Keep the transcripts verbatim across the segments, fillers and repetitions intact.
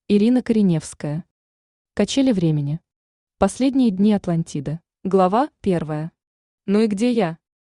Ирина Кореневская. Качели времени. Последние дни Атлантиды. Глава первая. Ну и где я?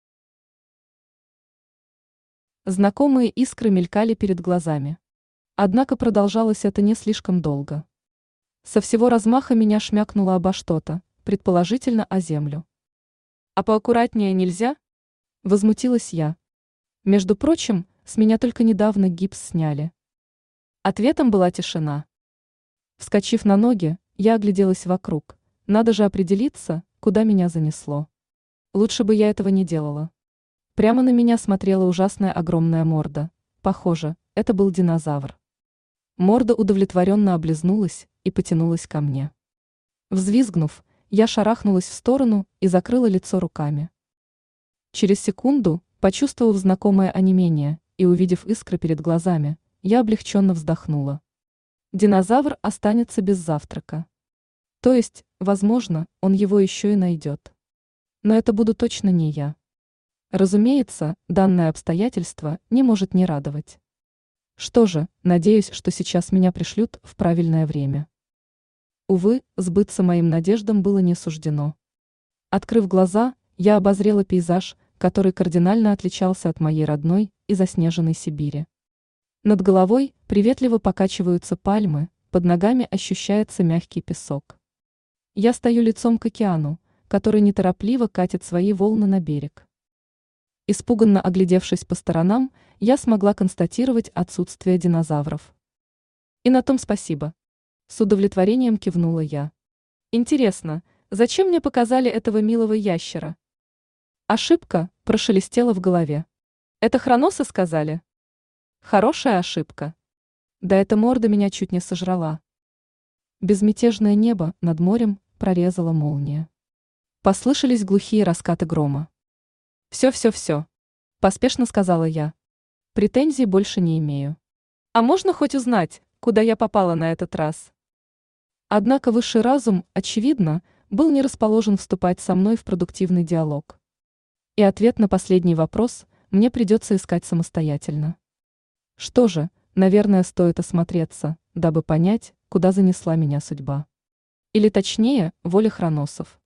Знакомые искры мелькали перед глазами. Однако продолжалось это не слишком долго. Со всего размаха меня шмякнуло обо что-то, предположительно о землю. «А поаккуратнее нельзя?» – возмутилась я. Между прочим, с меня только недавно гипс сняли. Ответом была тишина. Вскочив на ноги, я огляделась вокруг. Надо же определиться, куда меня занесло. Лучше бы я этого не делала. Прямо на меня смотрела ужасная огромная морда. Похоже, это был динозавр. Морда удовлетворенно облизнулась и потянулась ко мне. Взвизгнув, я шарахнулась в сторону и закрыла лицо руками. Через секунду, почувствовав знакомое онемение и увидев искры перед глазами, я облегченно вздохнула. Динозавр останется без завтрака. То есть, возможно, он его еще и найдет. Но это буду точно не я. Разумеется, данное обстоятельство не может не радовать. Что же, надеюсь, что сейчас меня пришлют в правильное время. Увы, сбыться моим надеждам было не суждено. Открыв глаза, я обозрела пейзаж, который кардинально отличался от моей родной и заснеженной Сибири. Над головой приветливо покачиваются пальмы, под ногами ощущается мягкий песок. Я стою лицом к океану, который неторопливо катит свои волны на берег. Испуганно оглядевшись по сторонам, я смогла констатировать отсутствие динозавров. И на том спасибо. С удовлетворением кивнула я. Интересно, зачем мне показали этого милого ящера? Ошибка прошелестела в голове. Это хроносы сказали? Хорошая ошибка. Да эта морда меня чуть не сожрала. Безмятежное небо над морем прорезала молния. Послышались глухие раскаты грома. «Все-все-все», – поспешно сказала я. Претензий больше не имею. А можно хоть узнать, куда я попала на этот раз? Однако высший разум, очевидно, был не расположен вступать со мной в продуктивный диалог. И ответ на последний вопрос мне придется искать самостоятельно. Что же, наверное, стоит осмотреться, дабы понять, куда занесла меня судьба. Или точнее, воля хроносов.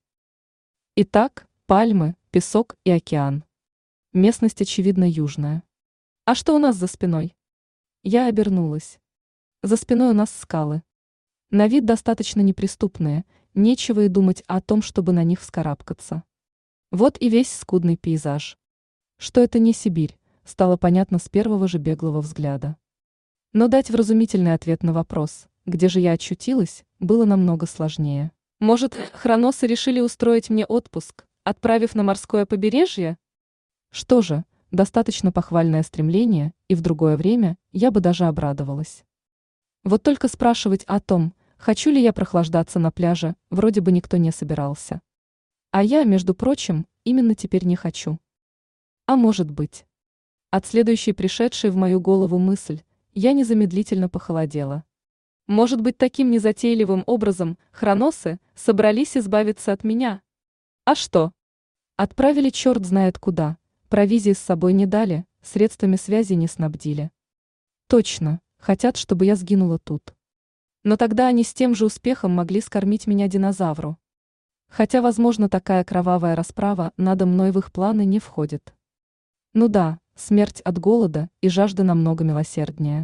Итак, пальмы, песок и океан. Местность, очевидно, южная. А что у нас за спиной? Я обернулась. За спиной у нас скалы. На вид достаточно неприступные, нечего и думать о том, чтобы на них вскарабкаться. Вот и весь скудный пейзаж. Что это не Сибирь, стало понятно с первого же беглого взгляда. Но дать вразумительный ответ на вопрос, где же я очутилась, было намного сложнее. Может, хроносы решили устроить мне отпуск, отправив на морское побережье? Что же, достаточно похвальное стремление, и в другое время я бы даже обрадовалась. Вот только спрашивать о том, хочу ли я прохлаждаться на пляже, вроде бы никто не собирался. А я, между прочим, именно теперь не хочу. А может быть. От следующей пришедшей в мою голову мысль я незамедлительно похолодела. Может быть, таким незатейливым образом хроносы собрались избавиться от меня? А что? Отправили черт знает куда, провизии с собой не дали, средствами связи не снабдили. Точно, хотят, чтобы я сгинула тут. Но тогда они с тем же успехом могли скормить меня динозавру. Хотя, возможно, такая кровавая расправа надо мной в их планы не входит. Ну да, смерть от голода и жажды намного милосерднее.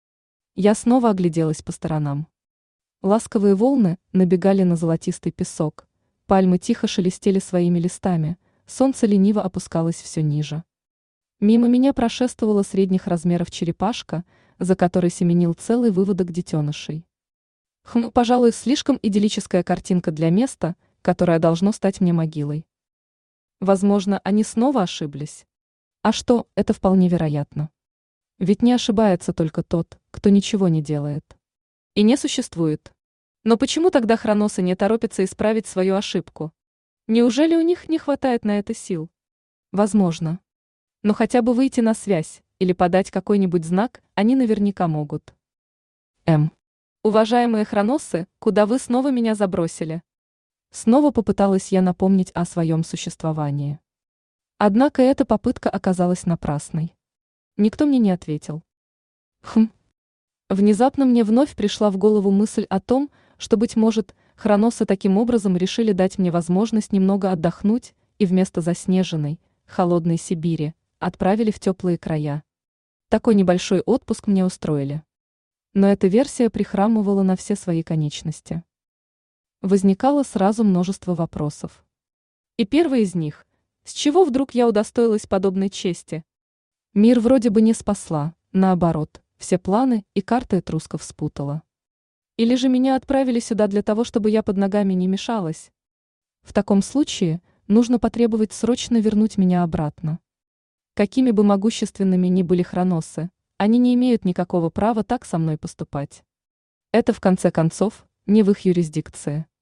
Я снова огляделась по сторонам. Ласковые волны набегали на золотистый песок, пальмы тихо шелестели своими листами, солнце лениво опускалось все ниже. Мимо меня прошествовала средних размеров черепашка, за которой семенил целый выводок детенышей. Хм, пожалуй, слишком идиллическая картинка для места, которое должно стать мне могилой. Возможно, они снова ошиблись. А что, это вполне вероятно. Ведь не ошибается только тот, кто ничего не делает. И не существует. Но почему тогда хроносы не торопятся исправить свою ошибку? Неужели у них не хватает на это сил? Возможно. Но хотя бы выйти на связь или подать какой-нибудь знак они наверняка могут. М. Уважаемые хроносы, куда вы снова меня забросили? Снова попыталась я напомнить о своем существовании. Однако эта попытка оказалась напрасной. Никто мне не ответил. Хм. Внезапно мне вновь пришла в голову мысль о том, что, быть может, хроносы таким образом решили дать мне возможность немного отдохнуть и вместо заснеженной, холодной Сибири отправили в теплые края. Такой небольшой отпуск мне устроили. Но эта версия прихрамывала на все свои конечности. Возникало сразу множество вопросов. И первый из них – с чего вдруг я удостоилась подобной чести? Мир вроде бы не спасла, наоборот, все планы и карты этрусков спутала. Или же меня отправили сюда для того, чтобы я под ногами не мешалась? В таком случае нужно потребовать срочно вернуть меня обратно. Какими бы могущественными ни были хроносы, они не имеют никакого права так со мной поступать. Это, в конце концов, не в их юрисдикции.